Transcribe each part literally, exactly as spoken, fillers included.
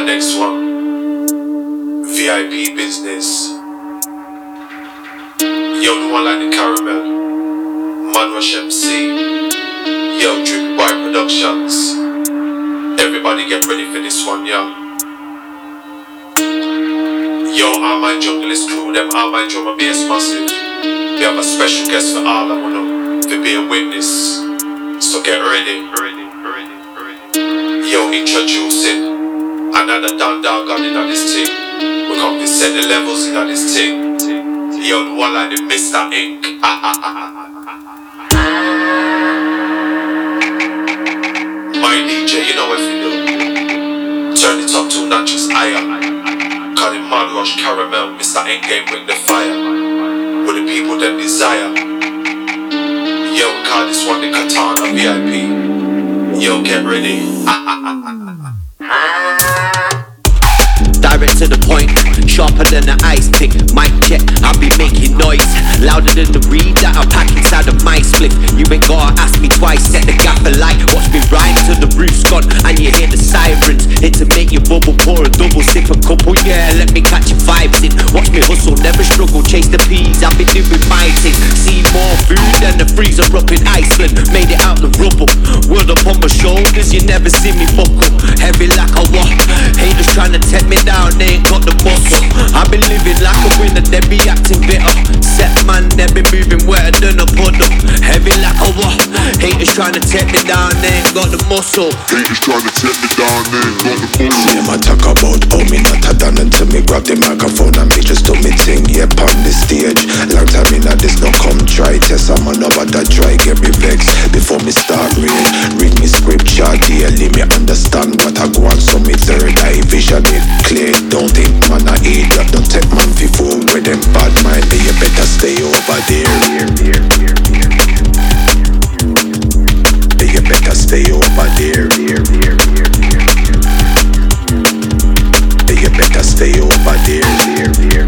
that next one. V I P business. Yo, the one like the caramel. Manrush M C. Yo, Drippy Boy Productions. Everybody get ready for this one, yo. Yo, all my junglist crew, them all my drum and bass massive. We have a special guest for all of them to be a witness. So get ready. ready, ready, ready. Yo, introducing another down dog on in this thing. We come to set the levels in this thing. Yo, the one like the Mister Ink. My D J, you know what you do. Turn it up two notches higher. Call him Manrush Caramel, Mister Ink game bring the fire. With the people them desire. Yo, we call this one the Katana V I P. Yo, get ready. Direct to the point, sharper than an ice pick. Mic check, I'll be making noise louder than the reed that I pack inside of my split. You ain't gotta ask me twice, set the gap a light. Watch me ride till the roof's gone and you hear the sirens. It to make you bubble, pour a double, sip a couple, yeah, let me catch your vibes in. Watch me hustle, never struggle, chase the peas, I've been doing my thing. See more food than the freezer up in Iceland. Made it out the rubble, word up on my shoulders, you never see me buckle. Heavy like a what? Haters trying to take me down, they ain't got the muscle. I've been living like a winner, they be acting bitter. Set man, they be moving wetter than a puddle. Heavy like a what? Haters trying to take me down, they ain't got the muscle. Haters trying to take me down, they ain't got the muscle. See them I talk about, oh me not a done until me grab the microphone and me just do me thing. Yeah, on the stage, long time in a this no come try. Test I'm on over that try, get me vexed before me start read. Read me scripture daily, me understand what I go on. So me third eye vision it clear. Don't think man a idiot, don't take man fi fool. With them bad mind, me you better stay over there. You better stay over there. You better stay over there.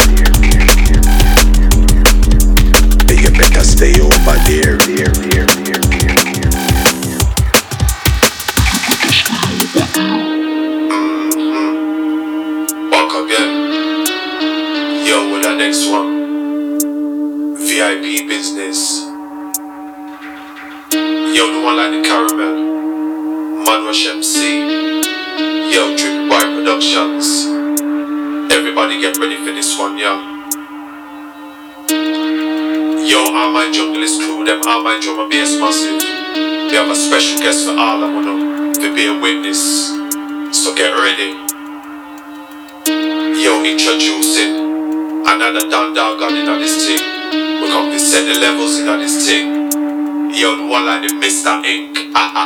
You better stay over there. Back again. Yo, with that next one. V I P business. Yo, the one like the caramel. Manrush M C. Yo, Drippy Boy Productions. Everybody get ready for this one, yo. Yo, all my junglist crew, them all my drum and bass massive. We have a special guest for all of them to be a witness. So get ready. Yo, introducing another down dog on in this thing. We come to set the levels in this thing. Yo, the one like the Mister Ink.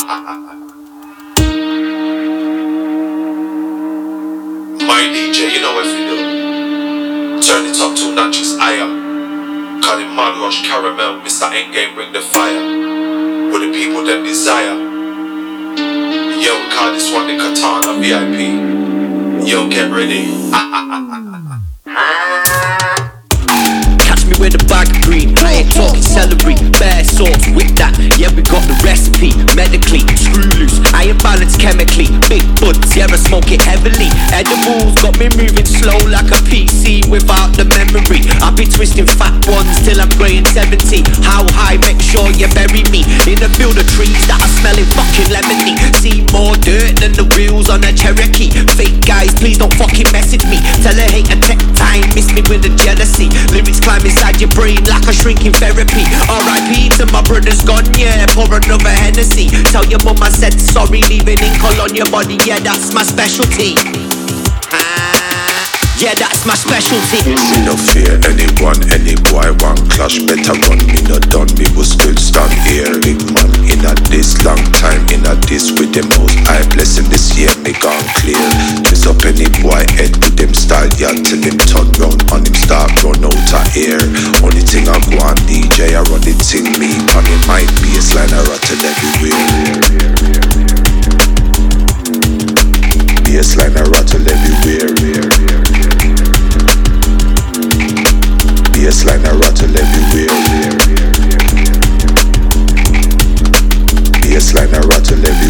My D J, you know what you do. Turn it up two notches higher. Call him Manrush Caramel, Mister Ink game bring the fire. With the people them desire. Yo, we call this one the Katana V I P. Yo, get ready. Catch me with a bag of green, I ain't talking celery. Bare sauce with that, yeah we got the recipe. Medically, screw loose, I ain't balanced chemically. Big buds, yeah I smoke it heavily. Edibles got me moving slow like a P C without the memory. I'll be twisting fat ones till I'm grey and seventy. How high, make sure you bury me in a field of trees that are smelling fucking lemony. See more dirt than the wheels on a Cherokee. Fake guys, please don't fucking message me. Tell a hater take time, miss me with the jealousy. Lyrics climb inside your brain like a shrinking therapy. R I P to my brother's gone, yeah, pour another Hennessy. Tell your mum I said sorry, leaving ink all on your body, yeah, that's my specialty. Yeah, that's my specialty. Me no fear anyone, any boy one clash. Better run, me no done, me will still stand here. Big man in a this long time, in a this with the most high blessing this year, me gone clear. Twist up any boy head with them style, yeah, till him turn round on him start run out of air. Only thing I go on D J, I run the thing, me on him mic baseline, I rattle everywhere. Baseline, I rattle everywhere. Baseline I rattle everywhere. Baseline I rattle everywhere.